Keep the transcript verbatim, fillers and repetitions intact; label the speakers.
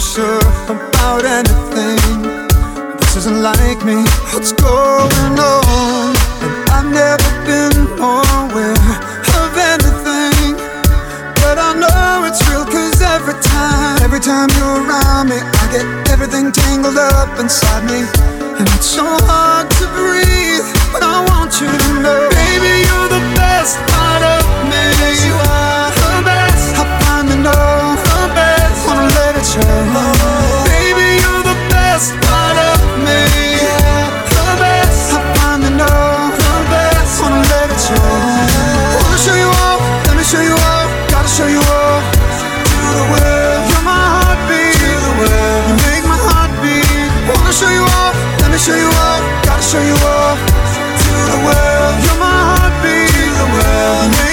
Speaker 1: sure about anything. This isn't like me. What's going on? And I've never been more aware of anything, but I know it's real, cause every time, every time you're around me, I get everything tangled up inside me. And it's so hard to breathe, but I want you to know, baby, you're